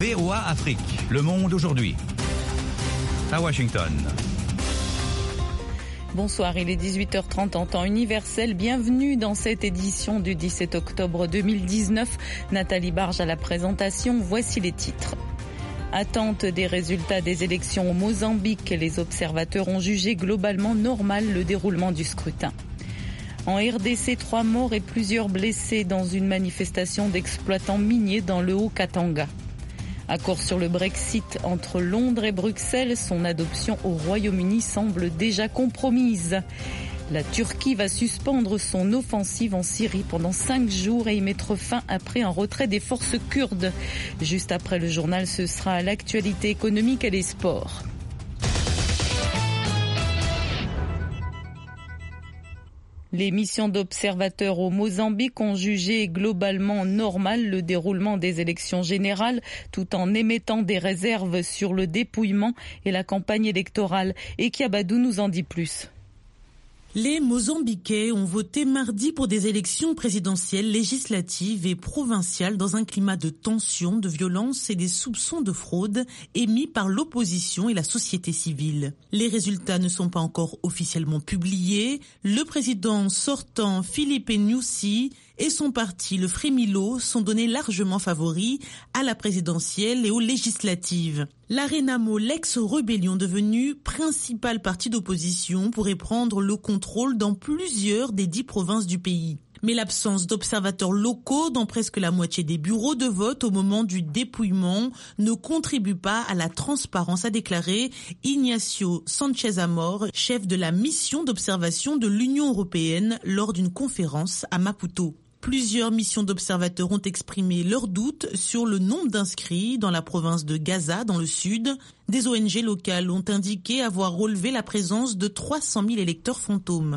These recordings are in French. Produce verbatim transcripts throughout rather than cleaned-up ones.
V O A Afrique, le monde aujourd'hui. À Washington. Bonsoir, il est dix-huit heures trente en temps universel. Bienvenue dans cette édition du dix-sept octobre deux mille dix-neuf. Nathalie Barge à la présentation. Voici les titres. Attente des résultats des élections au Mozambique. Les observateurs ont jugé globalement normal le déroulement du scrutin. En R D C, trois morts et plusieurs blessés dans une manifestation d'exploitants miniers dans le Haut-Katanga. Accord sur le Brexit entre Londres et Bruxelles, son adoption au Royaume-Uni semble déjà compromise. La Turquie va suspendre son offensive en Syrie pendant cinq jours et y mettre fin après un retrait des forces kurdes. Juste après le journal, ce sera l'actualité économique et les sports. Les missions d'observateurs au Mozambique ont jugé globalement normal le déroulement des élections générales, tout en émettant des réserves sur le dépouillement et la campagne électorale. Et Kiabadou nous en dit plus. Les Mozambiquais ont voté mardi pour des élections présidentielles, législatives et provinciales dans un climat de tension, de violence et des soupçons de fraude émis par l'opposition et la société civile. Les résultats ne sont pas encore officiellement publiés. Le président sortant, Filipe Nyusi, et son parti, le Fremilo, sont donnés largement favoris à la présidentielle et aux législatives. La Renamo, l'ex-rébellion devenue principal parti d'opposition, pourrait prendre le contrôle dans plusieurs des dix provinces du pays. Mais l'absence d'observateurs locaux dans presque la moitié des bureaux de vote au moment du dépouillement ne contribue pas à la transparence, a déclaré Ignacio Sanchez Amor, chef de la mission d'observation de l'Union européenne lors d'une conférence à Maputo. Plusieurs missions d'observateurs ont exprimé leurs doutes sur le nombre d'inscrits dans la province de Gaza, dans le sud. Des O N G locales ont indiqué avoir relevé la présence de trois cent mille électeurs fantômes.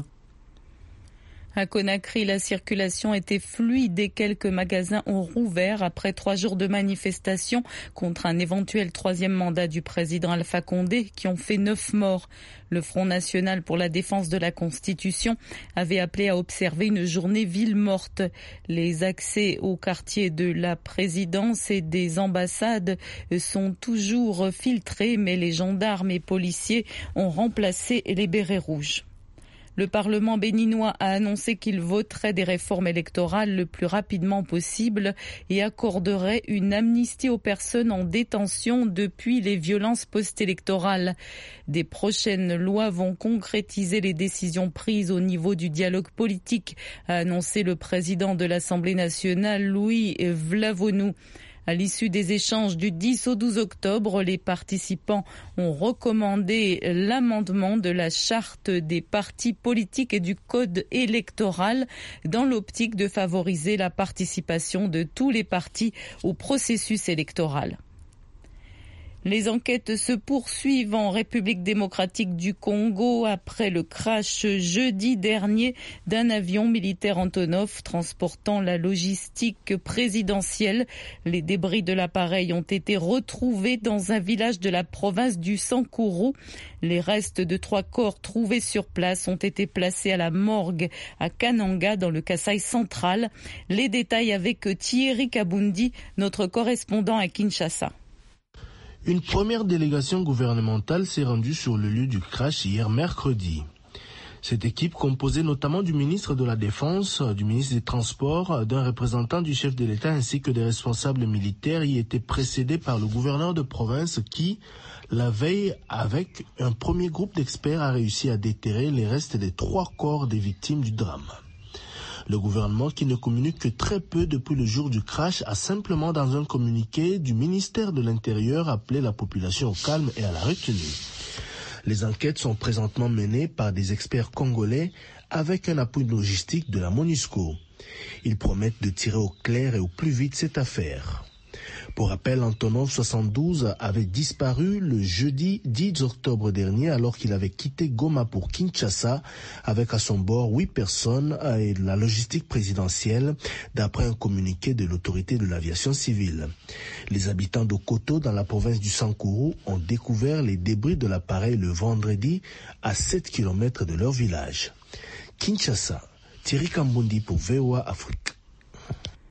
À Conakry, la circulation était fluide et quelques magasins ont rouvert après trois jours de manifestations contre un éventuel troisième mandat du président Alpha Condé qui ont fait neuf morts. Le Front national pour la défense de la Constitution avait appelé à observer une journée ville morte. Les accès au quartier de la présidence et des ambassades sont toujours filtrés, mais les gendarmes et policiers ont remplacé les bérets rouges. Le Parlement béninois a annoncé qu'il voterait des réformes électorales le plus rapidement possible et accorderait une amnistie aux personnes en détention depuis les violences post-électorales. Des prochaines lois vont concrétiser les décisions prises au niveau du dialogue politique, a annoncé le président de l'Assemblée nationale, Louis Vlavonou. À l'issue des échanges du dix au douze octobre, les participants ont recommandé l'amendement de la charte des partis politiques et du code électoral dans l'optique de favoriser la participation de tous les partis au processus électoral. Les enquêtes se poursuivent en République démocratique du Congo après le crash jeudi dernier d'un avion militaire Antonov transportant la logistique présidentielle. Les débris de l'appareil ont été retrouvés dans un village de la province du Sankuru. Les restes de trois corps trouvés sur place ont été placés à la morgue à Kananga dans le Kasaï central. Les détails avec Thierry Kabundi, notre correspondant à Kinshasa. Une première délégation gouvernementale s'est rendue sur le lieu du crash hier mercredi. Cette équipe, composée notamment du ministre de la Défense, du ministre des Transports, d'un représentant du chef de l'État ainsi que des responsables militaires, y était précédée par le gouverneur de province qui, la veille, avec un premier groupe d'experts, a réussi à déterrer les restes des trois corps des victimes du drame. Le gouvernement, qui ne communique que très peu depuis le jour du crash, a simplement dans un communiqué du ministère de l'Intérieur appelé la population au calme et à la retenue. Les enquêtes sont présentement menées par des experts congolais avec un appui logistique de la MONUSCO. Ils promettent de tirer au clair et au plus vite cette affaire. Pour rappel, Antonov soixante-douze avait disparu le jeudi dix octobre dernier alors qu'il avait quitté Goma pour Kinshasa avec à son bord huit personnes et la logistique présidentielle d'après un communiqué de l'autorité de l'aviation civile. Les habitants de Koto dans la province du Sankuru ont découvert les débris de l'appareil le vendredi à sept kilomètres de leur village. Kinshasa, Thierry Kambundi pour V O A Afrique.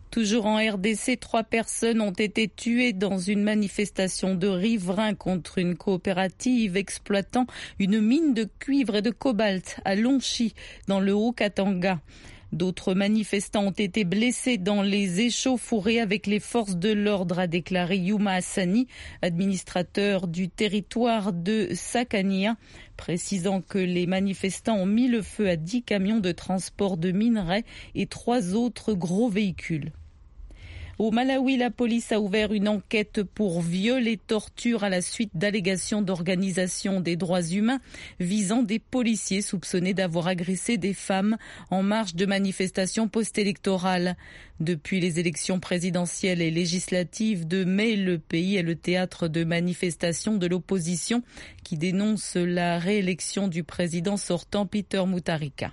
Toujours en R D C, trois personnes ont été tuées dans une manifestation de riverains contre une coopérative exploitant une mine de cuivre et de cobalt à Lonchi, dans le Haut-Katanga. D'autres manifestants ont été blessés dans les échauffourées avec les forces de l'ordre, a déclaré Yuma Hassani, administrateur du territoire de Sakania, précisant que les manifestants ont mis le feu à dix camions de transport de minerais et trois autres gros véhicules. Au Malawi, la police a ouvert une enquête pour viol et torture à la suite d'allégations d'organisation des droits humains visant des policiers soupçonnés d'avoir agressé des femmes en marge de manifestations post-électorales. Depuis les élections présidentielles et législatives de mai, le pays est le théâtre de manifestations de l'opposition qui dénoncent la réélection du président sortant Peter Mutharika.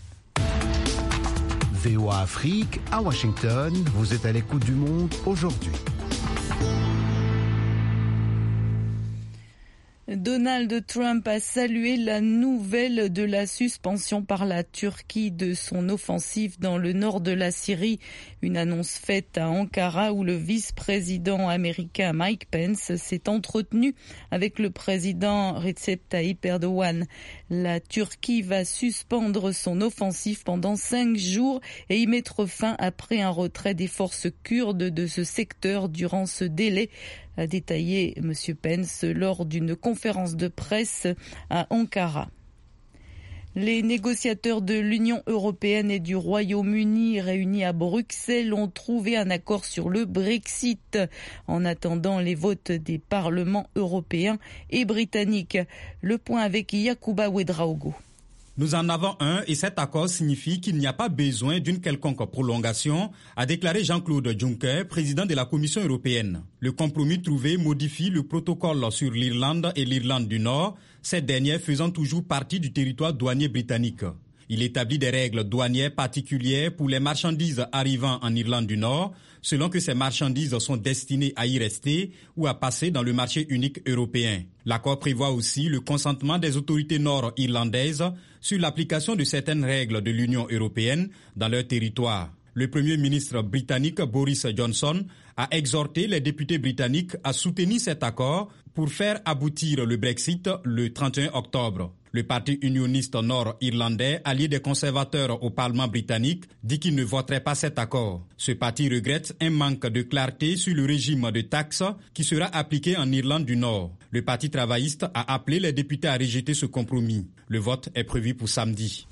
V O A Afrique, à Washington, vous êtes à l'écoute du monde aujourd'hui. Donald Trump a salué la nouvelle de la suspension par la Turquie de son offensive dans le nord de la Syrie. Une annonce faite à Ankara où le vice-président américain Mike Pence s'est entretenu avec le président Recep Tayyip Erdogan. La Turquie va suspendre son offensive pendant cinq jours et y mettre fin après un retrait des forces kurdes de ce secteur durant ce délai, a détaillé M. Pence lors d'une conférence de presse à Ankara. Les négociateurs de l'Union européenne et du Royaume-Uni réunis à Bruxelles ont trouvé un accord sur le Brexit en attendant les votes des parlements européens et britanniques. Le point avec Yacouba Ouedraogo. Nous en avons un et cet accord signifie qu'il n'y a pas besoin d'une quelconque prolongation, a déclaré Jean-Claude Juncker, président de la Commission européenne. Le compromis trouvé modifie le protocole sur l'Irlande et l'Irlande du Nord, cette dernière faisant toujours partie du territoire douanier britannique. Il établit des règles douanières particulières pour les marchandises arrivant en Irlande du Nord, selon que ces marchandises sont destinées à y rester ou à passer dans le marché unique européen. L'accord prévoit aussi le consentement des autorités nord-irlandaises sur l'application de certaines règles de l'Union européenne dans leur territoire. Le Premier ministre britannique Boris Johnson a exhorté les députés britanniques à soutenir cet accord pour faire aboutir le Brexit le trente et un octobre. Le parti unioniste nord-irlandais, allié des conservateurs au Parlement britannique, dit qu'il ne voterait pas cet accord. Ce parti regrette un manque de clarté sur le régime de taxes qui sera appliqué en Irlande du Nord. Le Parti travailliste a appelé les députés à rejeter ce compromis. Le vote est prévu pour samedi.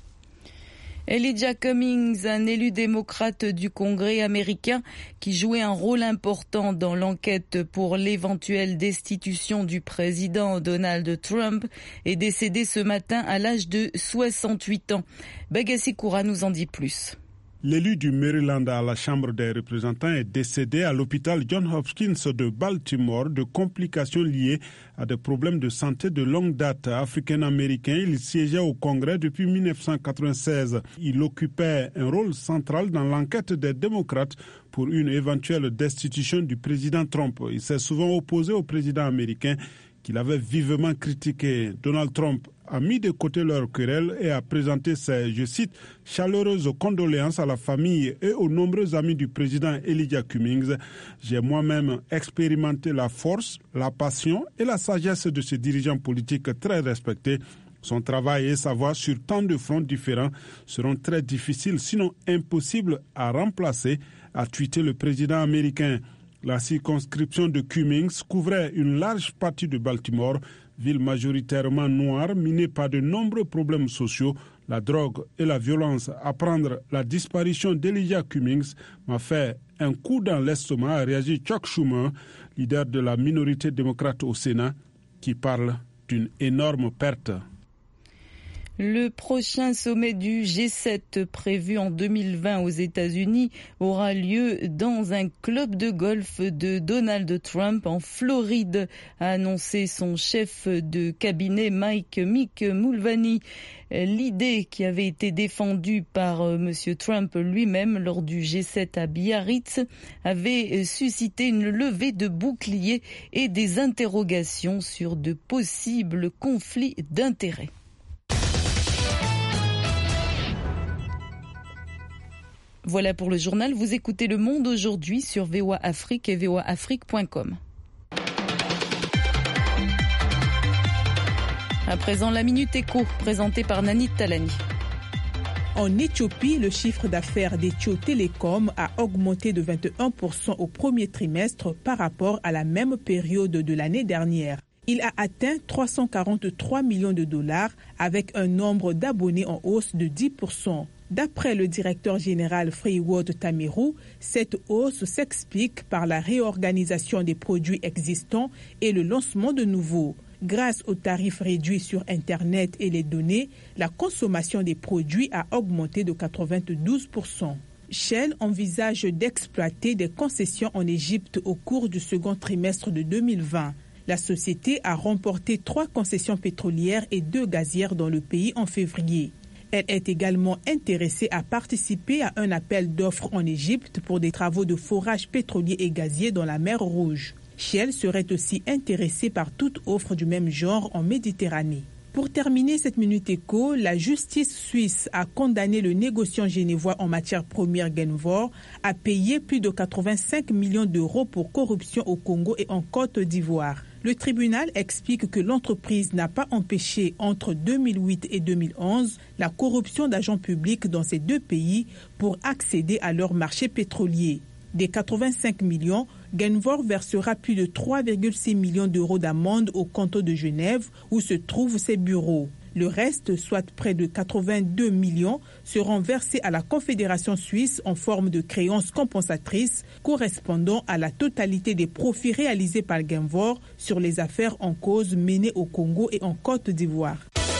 Elijah Cummings, un élu démocrate du Congrès américain qui jouait un rôle important dans l'enquête pour l'éventuelle destitution du président Donald Trump, est décédé ce matin à l'âge de soixante-huit ans. Bagassi Koura nous en dit plus. L'élu du Maryland à la Chambre des représentants est décédé à l'hôpital Johns Hopkins de Baltimore de complications liées à des problèmes de santé de longue date. Africain-américain, il siégeait au Congrès depuis mille neuf cent quatre-vingt-seize. Il occupait un rôle central dans l'enquête des démocrates pour une éventuelle destitution du président Trump. Il s'est souvent opposé au président américain qu'il avait vivement critiqué. Donald Trump a mis de côté leur querelle et a présenté ses, je cite, chaleureuses condoléances à la famille et aux nombreux amis du président Elijah Cummings. J'ai moi-même expérimenté la force, la passion et la sagesse de ce dirigeant politique très respecté. Son travail et sa voix sur tant de fronts différents seront très difficiles, sinon impossibles à remplacer, a tweeté le président américain. La circonscription de Cummings couvrait une large partie de Baltimore, ville majoritairement noire, minée par de nombreux problèmes sociaux, la drogue et la violence. Apprendre la disparition d'Elijah Cummings m'a fait un coup dans l'estomac, a réagi Chuck Schumer, leader de la minorité démocrate au Sénat, qui parle d'une énorme perte. Le prochain sommet du G sept prévu en deux mille vingt aux États-Unis aura lieu dans un club de golf de Donald Trump en Floride, a annoncé son chef de cabinet Mike Mick Mulvaney. L'idée qui avait été défendue par M. Trump lui-même lors du G sept à Biarritz avait suscité une levée de boucliers et des interrogations sur de possibles conflits d'intérêts. Voilà pour le journal. Vous écoutez Le Monde aujourd'hui sur V O A Afrique et V O A Afrique point com. À présent, la Minute Éco, présentée par Nani Talani. En Éthiopie, le chiffre d'affaires d'Ethio Telecom a augmenté de vingt et un pour cent au premier trimestre par rapport à la même période de l'année dernière. Il a atteint trois cent quarante-trois millions de dollars avec un nombre d'abonnés en hausse de dix pour cent. D'après le directeur général Freeworld Tamirou, cette hausse s'explique par la réorganisation des produits existants et le lancement de nouveaux. Grâce aux tarifs réduits sur Internet et les données, la consommation des produits a augmenté de quatre-vingt-douze pour cent. Shell envisage d'exploiter des concessions en Égypte au cours du second trimestre de deux mille vingt. La société a remporté trois concessions pétrolières et deux gazières dans le pays en février. Elle est également intéressée à participer à un appel d'offres en Égypte pour des travaux de forage pétrolier et gazier dans la mer Rouge. Shell serait aussi intéressée par toute offre du même genre en Méditerranée. Pour terminer cette Minute Éco, la justice suisse a condamné le négociant genevois en matière première Genvor à payer plus de quatre-vingt-cinq millions d'euros pour corruption au Congo et en Côte d'Ivoire. Le tribunal explique que l'entreprise n'a pas empêché entre deux mille huit et deux mille onze la corruption d'agents publics dans ces deux pays pour accéder à leur marché pétrolier. Des quatre-vingt-cinq millions, Genvor versera plus de trois virgule six millions d'euros d'amende au canton de Genève où se trouvent ses bureaux. Le reste, soit près de quatre-vingt-deux millions, seront versés à la Confédération suisse en forme de créances compensatrices correspondant à la totalité des profits réalisés par Genvor sur les affaires en cause menées au Congo et en Côte d'Ivoire.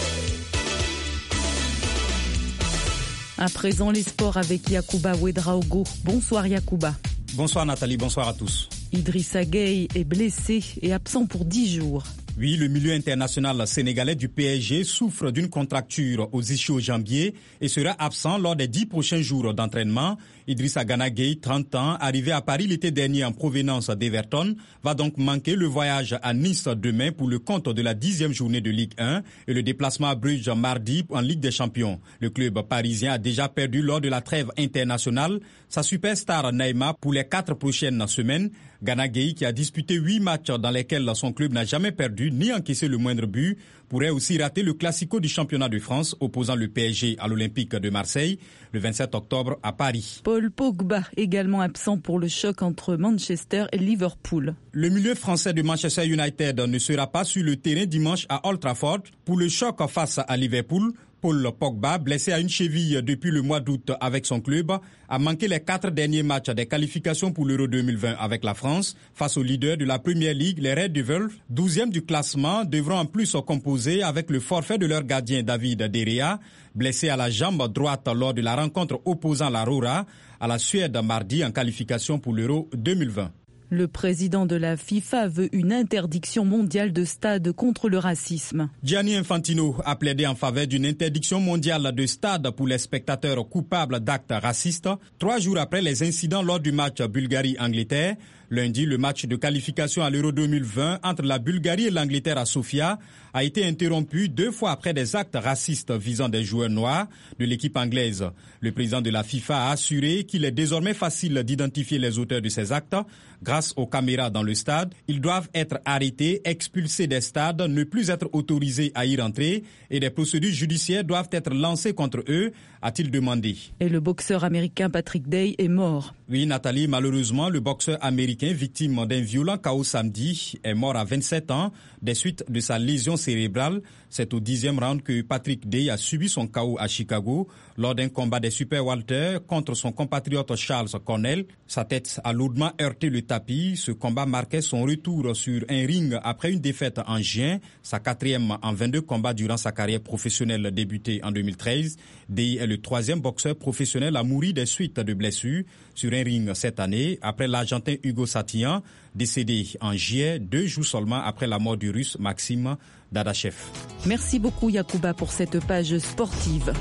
À présent, les sports avec Yacouba Ouedraogo. Bonsoir Yacouba. Bonsoir Nathalie, bonsoir à tous. Idrissa Gueye est blessé et absent pour dix jours. Oui, le milieu international sénégalais du P S G souffre d'une contracture aux ischio-jambiers et sera absent lors des dix prochains jours d'entraînement. Idrissa Gana Gueye, trente ans, arrivé à Paris l'été dernier en provenance d'Everton, va donc manquer le voyage à Nice demain pour le compte de la dixième journée de Ligue un et le déplacement à Bruges mardi en Ligue des Champions. Le club parisien a déjà perdu lors de la trêve internationale sa superstar Neymar pour les quatre prochaines semaines. Gana Gueye, qui a disputé huit matchs dans lesquels son club n'a jamais perdu ni encaissé le moindre but, pourrait aussi rater le Classico du championnat de France opposant le P S G à l'Olympique de Marseille le vingt-sept octobre à Paris. Paul Pogba, également absent pour le choc entre Manchester et Liverpool. Le milieu français de Manchester United ne sera pas sur le terrain dimanche à Old Trafford pour le choc face à Liverpool. Paul Pogba, blessé à une cheville depuis le mois d'août avec son club, a manqué les quatre derniers matchs des qualifications pour l'Euro deux mille vingt avec la France. Face aux leaders de la Premier League, les Red Devils, douzième du classement, devront en plus composer avec le forfait de leur gardien David De Gea, blessé à la jambe droite lors de la rencontre opposant la Rora à la Suède mardi en qualification pour l'Euro deux mille vingt. Le président de la FIFA veut une interdiction mondiale de stades contre le racisme. Gianni Infantino a plaidé en faveur d'une interdiction mondiale de stades pour les spectateurs coupables d'actes racistes, trois jours après les incidents lors du match Bulgarie-Angleterre. Lundi, le match de qualification à l'Euro deux mille vingt entre la Bulgarie et l'Angleterre à Sofia a été interrompu deux fois après des actes racistes visant des joueurs noirs de l'équipe anglaise. Le président de la FIFA a assuré qu'il est désormais facile d'identifier les auteurs de ces actes. Grâce aux caméras dans le stade, ils doivent être arrêtés, expulsés des stades, ne plus être autorisés à y rentrer et des procédures judiciaires doivent être lancées contre eux, a-t-il demandé. Et le boxeur américain Patrick Day est mort. Oui, Nathalie, malheureusement, le boxeur américain victime d'un violent chaos samedi est mort à vingt-sept ans des suites de sa lésion cérébrale. C'est au dixième round que Patrick Day a subi son chaos à Chicago lors d'un combat des super welter contre son compatriote Charles Cornell. Sa tête a lourdement heurté le tapis. Ce combat marquait son retour sur un ring après une défaite en juin, sa quatrième en vingt-deux combats durant sa carrière professionnelle débutée en deux mille treize. Day est le troisième boxeur professionnel à mourir des suites de blessures sur un ring cette année, après l'Argentin Hugo Satillan, décédé en juillet, deux jours seulement après la mort du Russe Maxime Dadachev. Merci beaucoup Yacouba pour cette page sportive.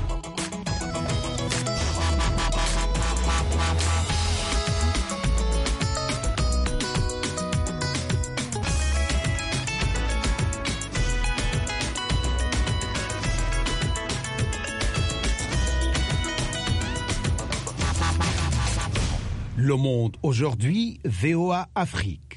Le Monde aujourd'hui, V O A Afrique.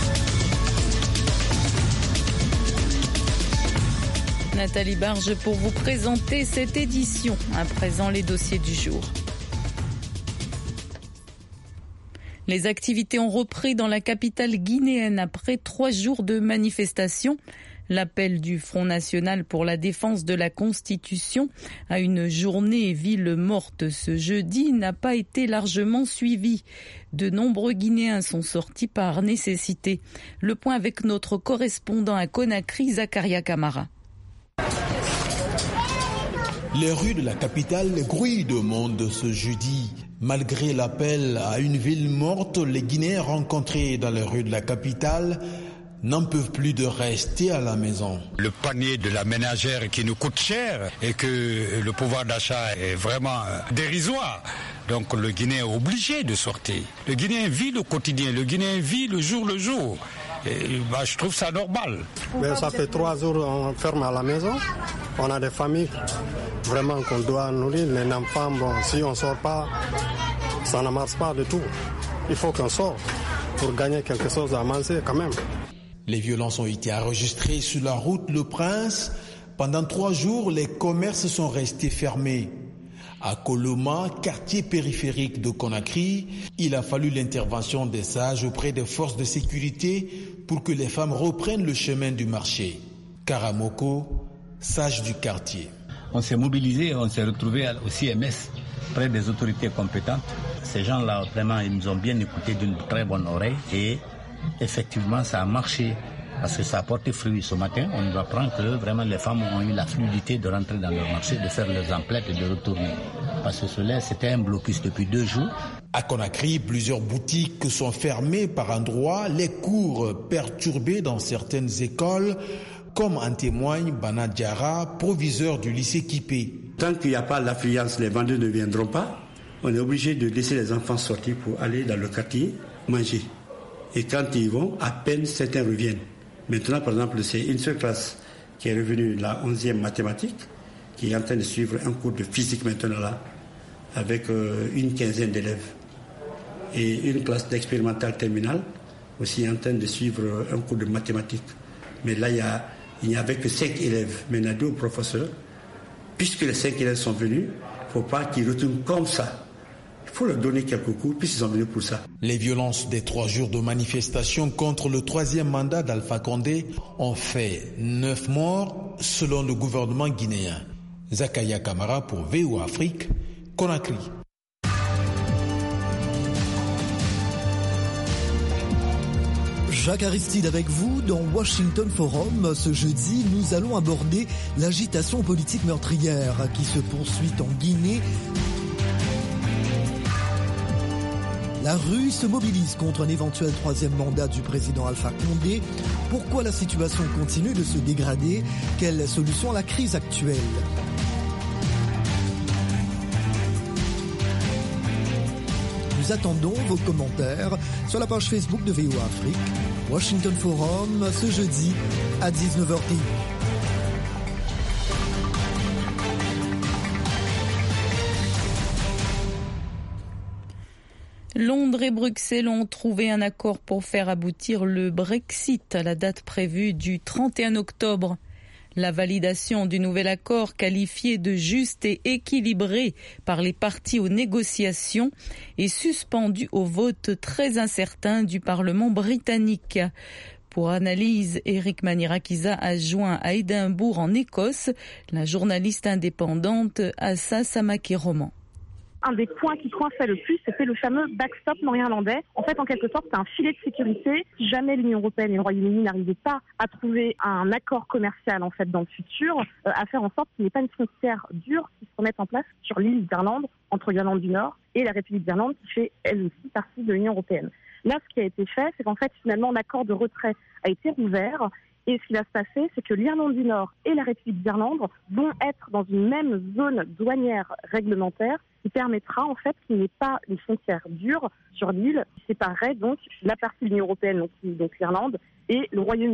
Nathalie Barge pour vous présenter cette édition. À présent, les dossiers du jour. Les activités ont repris dans la capitale guinéenne après trois jours de manifestations. L'appel du Front national pour la défense de la Constitution à une journée ville morte ce jeudi n'a pas été largement suivi. De nombreux Guinéens sont sortis par nécessité. Le point avec notre correspondant à Conakry, Zakaria Camara. Les rues de la capitale grouillent de monde ce jeudi. Malgré l'appel à une ville morte, les Guinéens rencontrés dans les rues de la capitale n'en peuvent plus de rester à la maison. Le panier de la ménagère qui nous coûte cher et que le pouvoir d'achat est vraiment dérisoire. Donc le Guinéen est obligé de sortir. Le Guinéen vit le quotidien, le Guinéen vit le jour le jour. Et bah, je trouve ça normal. Mais ça fait trois jours qu'on ferme à la maison. On a des familles vraiment qu'on doit nourrir. Les enfants, bon, si on ne sort pas, ça ne marche pas du tout. Il faut qu'on sorte pour gagner quelque chose à manger quand même. Les violences ont été enregistrées sur la route Le Prince. Pendant trois jours, les commerces sont restés fermés. À Koloma, quartier périphérique de Conakry, il a fallu l'intervention des sages auprès des forces de sécurité pour que les femmes reprennent le chemin du marché. Karamoko, sage du quartier. On s'est mobilisé, on s'est retrouvé au C M S, près des autorités compétentes. Ces gens-là, vraiment, ils nous ont bien écoutés d'une très bonne oreille et effectivement, ça a marché parce que ça a porté fruit ce matin. On nous apprend que vraiment les femmes ont eu la fluidité de rentrer dans leur marché, de faire leurs emplettes et de retourner. Parce que cela, c'était un blocus depuis deux jours. À Conakry, plusieurs boutiques sont fermées par endroits, les cours perturbés dans certaines écoles, comme en témoigne Bana Diarra, proviseur du lycée Kipé. Tant qu'il n'y a pas l'affluence, les vendeurs ne viendront pas. On est obligé de laisser les enfants sortir pour aller dans le quartier manger. Et quand ils vont, à peine certains reviennent. Maintenant, par exemple, c'est une seule classe qui est revenue, la onzième mathématique, qui est en train de suivre un cours de physique maintenant là, avec euh, une quinzaine d'élèves. Et une classe d'expérimental terminale, aussi en train de suivre un cours de mathématiques. Mais là, il, y a, il n'y avait que cinq élèves. Mais il y a deux professeurs. Puisque les cinq élèves sont venus, il ne faut pas qu'ils retournent comme ça. Il faut leur donner quelques coups, puisqu'ils sont venus pour ça. Les violences des trois jours de manifestation contre le troisième mandat d'Alpha Condé ont fait neuf morts, selon le gouvernement guinéen. Zakaria Camara pour V O A Afrique, Conakry. Jacques Aristide avec vous dans Washington Forum. Ce jeudi, nous allons aborder l'agitation politique meurtrière qui se poursuit en Guinée. La rue se mobilise contre un éventuel troisième mandat du président Alpha Condé. Pourquoi la situation continue de se dégrader? Quelle solution à la crise actuelle? Nous attendons vos commentaires sur la page Facebook de V O A Afrique. Washington Forum, ce jeudi à dix-neuf heures trente. Londres et Bruxelles ont trouvé un accord pour faire aboutir le Brexit à la date prévue du trente et un octobre. La validation du nouvel accord, qualifié de juste et équilibré par les parties aux négociations, est suspendue au vote très incertain du Parlement britannique. Pour analyse, Eric Manirakiza a joint à Édimbourg en Écosse la journaliste indépendante Assa Samaki-Roman. Un des points qui coinçait le plus, c'était le fameux backstop nord-irlandais. En fait, en quelque sorte, c'est un filet de sécurité. Si jamais l'Union européenne et le Royaume-Uni n'arrivaient pas à trouver un accord commercial en fait dans le futur, euh, à faire en sorte qu'il n'y ait pas une frontière dure qui se remette en place sur l'île d'Irlande, entre l'Irlande du Nord et la République d'Irlande, qui fait elle aussi partie de l'Union européenne. Là, ce qui a été fait, c'est qu'en fait, finalement, l'accord de retrait a été rouvert. Et ce qui va se passer, c'est que l'Irlande du Nord et la République d'Irlande vont être dans une même zone douanière réglementaire qui permettra en fait qu'il n'y ait pas les frontières dures sur l'île qui séparerait donc la partie de l'Union européenne, donc, donc l'Irlande, et le Royaume-Uni.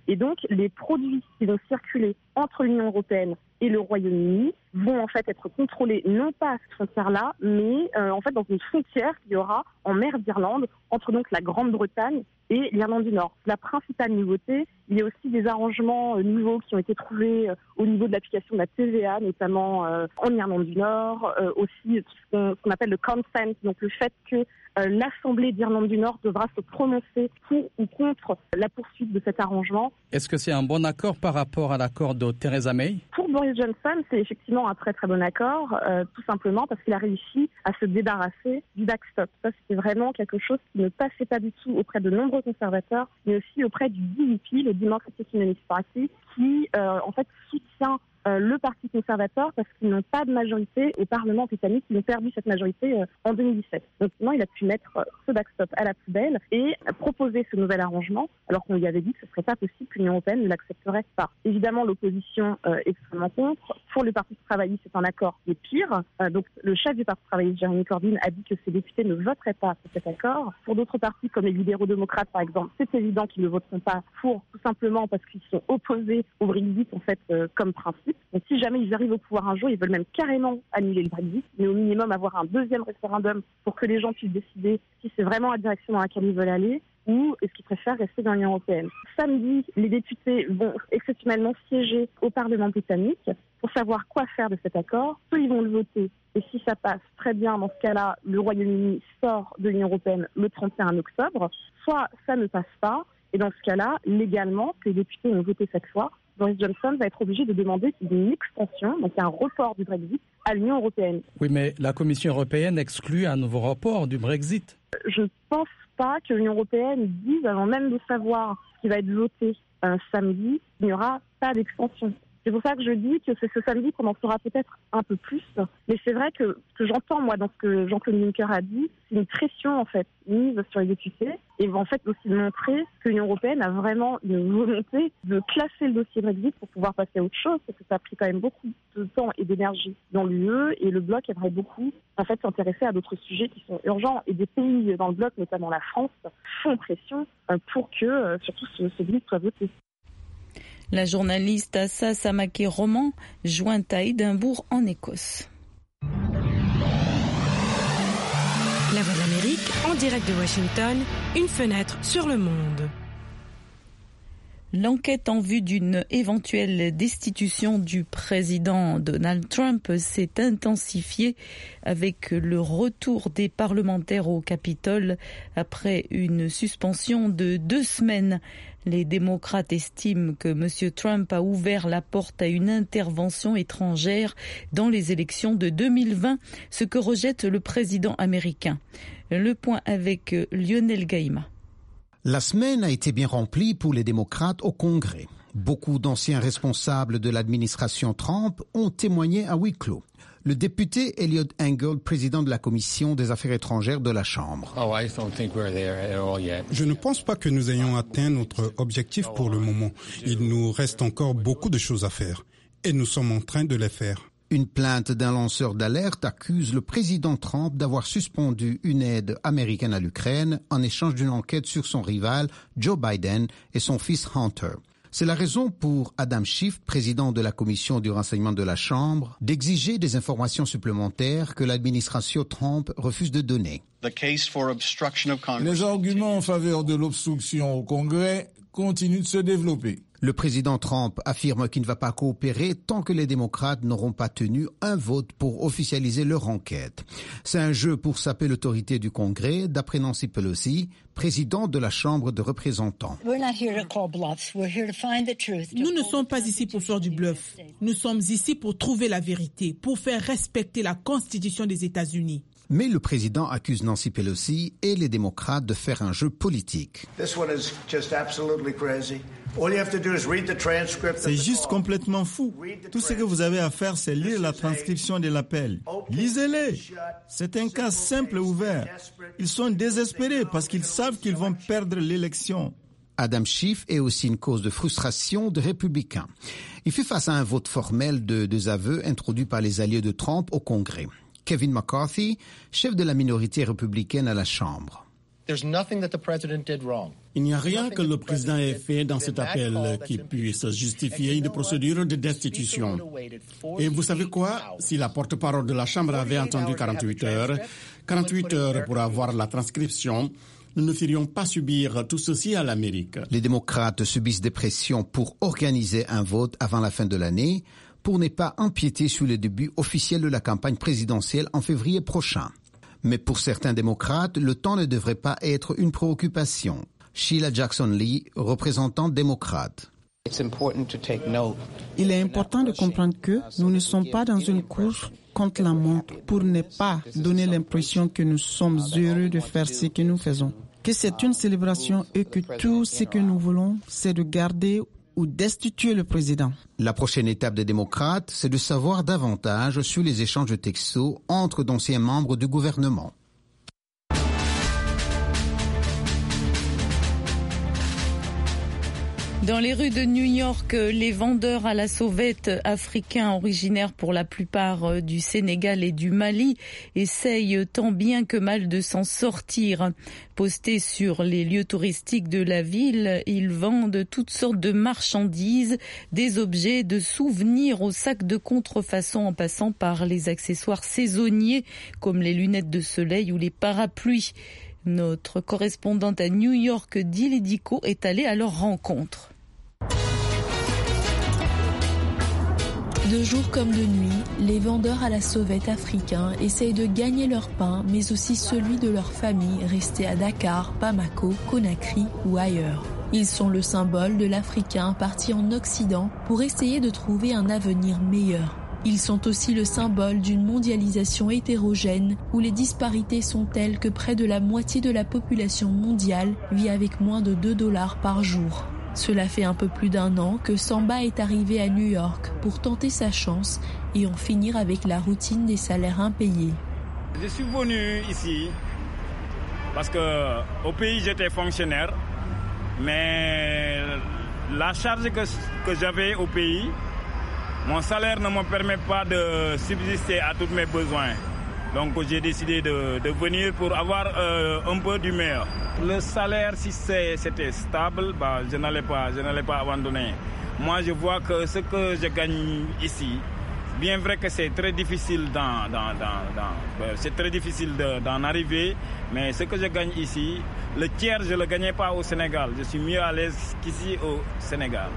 Et donc, les produits qui vont circuler entre l'Union européenne et le Royaume-Uni vont en fait être contrôlés non pas à cette frontière-là, mais euh, en fait dans une frontière qu'il y aura en mer d'Irlande entre donc la Grande-Bretagne et l'Irlande du Nord. La principale nouveauté, il y a aussi des arrangements euh, nouveaux qui ont été trouvés euh, au niveau de l'application de la T V A, notamment euh, en Irlande du Nord, euh, aussi ce qu'on, ce qu'on appelle le consent, donc le fait que euh, l'Assemblée d'Irlande du Nord devra se prononcer pour ou contre la poursuite de cet arrangement. Est-ce que c'est un bon accord par rapport à l'accord de Theresa May ? Pour Boris Johnson, c'est effectivement un très très bon accord, euh, tout simplement parce qu'il a réussi à se débarrasser du backstop. Ça, c'était vraiment quelque chose qui ne passait pas du tout auprès de nombreux conservateurs, mais aussi auprès du D U P, le Democratic Unionist Party, qui euh, en fait soutient Euh, le Parti conservateur parce qu'ils n'ont pas de majorité au Parlement britannique. Ils ont perdu cette majorité euh, en deux mille dix-sept. Donc maintenant, il a pu mettre euh, ce backstop à la poubelle et euh, proposer ce nouvel arrangement, alors qu'on lui avait dit que ce ne serait pas possible, que l'Union européenne ne l'accepterait pas. Évidemment, l'opposition euh, est extrêmement contre. Pour le Parti travailliste, c'est un accord qui est pire. Euh, donc le chef du Parti travailliste, Jeremy Corbyn, a dit que ses députés ne voteraient pas pour cet accord. Pour d'autres partis, comme les libéraux-démocrates, par exemple, c'est évident qu'ils ne voteront pas pour, tout simplement parce qu'ils sont opposés au Brexit, en fait, euh, comme principe. Donc si jamais ils arrivent au pouvoir un jour, ils veulent même carrément annuler le Brexit, mais au minimum avoir un deuxième référendum pour que les gens puissent décider si c'est vraiment la direction dans laquelle ils veulent aller ou est-ce qu'ils préfèrent rester dans l'Union européenne. Samedi, les députés vont exceptionnellement siéger au Parlement britannique pour savoir quoi faire de cet accord. Soit ils vont le voter, et si ça passe, très bien, dans ce cas-là, le Royaume-Uni sort de l'Union européenne le trente et un octobre, soit ça ne passe pas, et dans ce cas-là, légalement, que les députés ont voté cette fois, Boris Johnson va être obligé de demander une extension, donc un report du Brexit, à l'Union européenne. Oui, mais la Commission européenne exclut un nouveau report du Brexit. Je ne pense pas que l'Union européenne dise, avant même de savoir ce qui va être voté un samedi, il n'y aura pas d'extension. C'est pour ça que je dis que c'est ce samedi qu'on en saura peut-être un peu plus. Mais c'est vrai que ce que j'entends, moi, dans ce que Jean-Claude Juncker a dit, c'est une pression, en fait, mise sur les députés et va en fait aussi montrer que l'Union européenne a vraiment une volonté de classer le dossier Brexit pour pouvoir passer à autre chose, parce que ça a pris quand même beaucoup de temps et d'énergie dans l'U E et le bloc aimerait beaucoup, en fait, s'intéresser à d'autres sujets qui sont urgents. Et des pays dans le bloc, notamment la France, font pression pour que, surtout, ce, ce Brexit soit voté. La journaliste Assa Samake-Roman, jointe à Édimbourg en Écosse. La Voix de l'Amérique, en direct de Washington, une fenêtre sur le monde. L'enquête en vue d'une éventuelle destitution du président Donald Trump s'est intensifiée avec le retour des parlementaires au Capitole après une suspension de deux semaines. Les démocrates estiment que M. Trump a ouvert la porte à une intervention étrangère dans les élections de deux mille vingt, ce que rejette le président américain. Le point avec Lionel Gaïma. La semaine a été bien remplie pour les démocrates au Congrès. Beaucoup d'anciens responsables de l'administration Trump ont témoigné à huis clos. Le député Eliot Engel, président de la Commission des Affaires étrangères de la Chambre. Oh, Je ne pense pas que nous ayons atteint notre objectif pour le moment. Il nous reste encore beaucoup de choses à faire. Et nous sommes en train de les faire. Une plainte d'un lanceur d'alerte accuse le président Trump d'avoir suspendu une aide américaine à l'Ukraine en échange d'une enquête sur son rival Joe Biden et son fils Hunter. C'est la raison pour Adam Schiff, président de la commission du renseignement de la Chambre, d'exiger des informations supplémentaires que l'administration Trump refuse de donner. Les arguments en faveur de l'obstruction au Congrès continuent de se développer. Le président Trump affirme qu'il ne va pas coopérer tant que les démocrates n'auront pas tenu un vote pour officialiser leur enquête. C'est un jeu pour saper l'autorité du Congrès, d'après Nancy Pelosi, présidente de la Chambre de représentants. Nous ne sommes pas ici pour faire du bluff. Nous sommes ici pour trouver la vérité, pour faire respecter la Constitution des États-Unis. Mais le président accuse Nancy Pelosi et les démocrates de faire un jeu politique. C'est juste complètement fou. Tout ce que vous avez à faire, c'est lire la transcription de l'appel. Lisez-les. C'est un cas simple et ouvert. Ils sont désespérés parce qu'ils savent qu'ils vont perdre l'élection. Adam Schiff est aussi une cause de frustration des républicains. Il fait face à un vote formel de désaveu introduit par les alliés de Trump au Congrès. Kevin McCarthy, chef de la minorité républicaine à la Chambre. Il n'y a rien que le président ait fait dans cet appel qui puisse justifier une procédure de destitution. Et vous savez quoi? Si la porte-parole de la Chambre avait attendu quarante-huit heures, quarante-huit heures pour avoir la transcription, nous ne ferions pas subir tout ceci à l'Amérique. Les démocrates subissent des pressions pour organiser un vote avant la fin de l'année, pour ne pas empiéter sur le début officiel de la campagne présidentielle en février prochain. Mais pour certains démocrates, le temps ne devrait pas être une préoccupation. Sheila Jackson-Lee, représentante démocrate. Il est important de comprendre que nous ne sommes pas dans une course contre la montre pour ne pas donner l'impression que nous sommes heureux de faire ce que nous faisons. Que c'est une célébration et que tout ce que nous voulons, c'est de garder ou destituer le président. La prochaine étape des démocrates, c'est de savoir davantage sur les échanges de textos entre d'anciens membres du gouvernement. Dans les rues de New York, les vendeurs à la sauvette africains originaires pour la plupart du Sénégal et du Mali essayent tant bien que mal de s'en sortir. Postés sur les lieux touristiques de la ville, ils vendent toutes sortes de marchandises, des objets, de souvenirs aux sacs de contrefaçon en passant par les accessoires saisonniers comme les lunettes de soleil ou les parapluies. Notre correspondante à New York, Dili Diko, est allée à leur rencontre. De jour comme de nuit, les vendeurs à la sauvette africains essayent de gagner leur pain, mais aussi celui de leur famille restée à Dakar, Bamako, Conakry ou ailleurs. Ils sont le symbole de l'Africain parti en Occident pour essayer de trouver un avenir meilleur. Ils sont aussi le symbole d'une mondialisation hétérogène où les disparités sont telles que près de la moitié de la population mondiale vit avec moins de deux dollars par jour. Cela fait un peu plus d'un an que Samba est arrivé à New York pour tenter sa chance et en finir avec la routine des salaires impayés. Je suis venu ici parce que au pays j'étais fonctionnaire, mais la charge que, que j'avais au pays, mon salaire ne me permet pas de subsister à tous mes besoins. Donc j'ai décidé de, de venir pour avoir euh, un peu du meilleur. Le salaire, si c'est, c'était stable, bah, je n'allais pas, je n'allais pas abandonner. Moi, je vois que ce que je gagne ici, bien vrai que c'est très difficile d'en, d'en, d'en, d'en, c'est très difficile de, d'en arriver, mais ce que je gagne ici, le tiers, je ne le gagnais pas au Sénégal. Je suis mieux à l'aise qu'ici au Sénégal.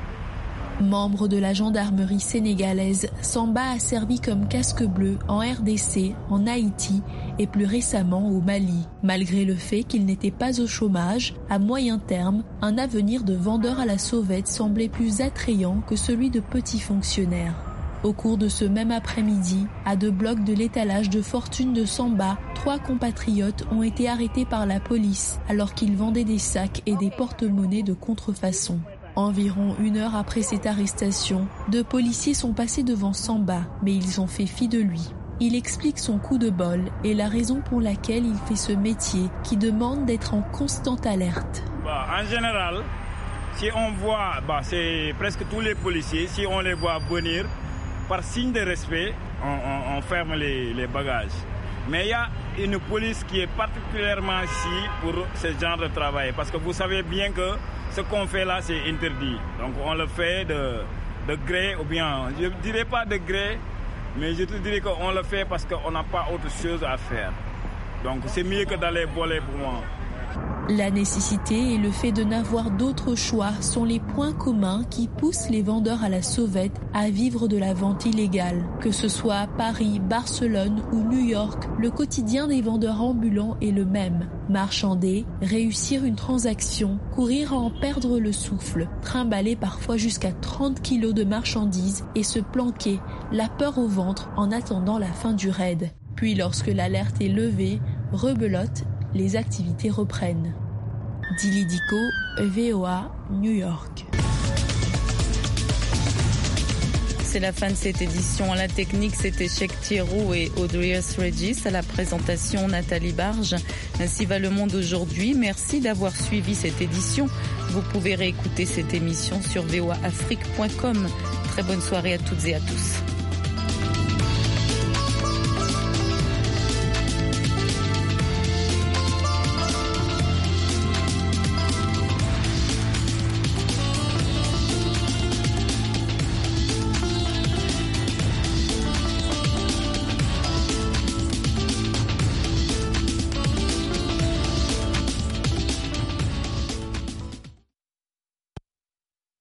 Membre de la gendarmerie sénégalaise, Samba a servi comme casque bleu en R D C, en Haïti et plus récemment au Mali. Malgré le fait qu'il n'était pas au chômage, à moyen terme, un avenir de vendeur à la sauvette semblait plus attrayant que celui de petit fonctionnaire. Au cours de ce même après-midi, à deux blocs de l'étalage de fortune de Samba, trois compatriotes ont été arrêtés par la police alors qu'ils vendaient des sacs et des porte-monnaies de contrefaçon. Environ une heure après cette arrestation, deux policiers sont passés devant Samba, mais ils ont fait fi de lui. Il explique son coup de bol et la raison pour laquelle il fait ce métier qui demande d'être en constante alerte. Bah, en général, si on voit, bah, c'est presque tous les policiers, si on les voit venir, par signe de respect, on, on, on ferme les, les bagages. Mais il y a une police qui est particulièrement ici pour ce genre de travail. Parce que vous savez bien que ce qu'on fait là, c'est interdit. Donc on le fait de, de gré, ou bien, je ne dirais pas de gré, mais je te dirais qu'on le fait parce qu'on n'a pas autre chose à faire. Donc c'est mieux que d'aller voler pour moi. La nécessité et le fait de n'avoir d'autre choix sont les points communs qui poussent les vendeurs à la sauvette à vivre de la vente illégale. Que ce soit à Paris, Barcelone ou New York, le quotidien des vendeurs ambulants est le même. Marchander, réussir une transaction, courir à en perdre le souffle, trimballer parfois jusqu'à trente kilos de marchandises et se planquer, la peur au ventre en attendant la fin du raid. Puis lorsque l'alerte est levée, rebelote, les activités reprennent. Dili Diko, V O A, New York. C'est la fin de cette édition. À la technique, c'était Cheikh Thierou et Audrius Regis. À la présentation, Nathalie Barge. Ainsi va le monde aujourd'hui. Merci d'avoir suivi cette édition. Vous pouvez réécouter cette émission sur v o a afrique point com. Très bonne soirée à toutes et à tous.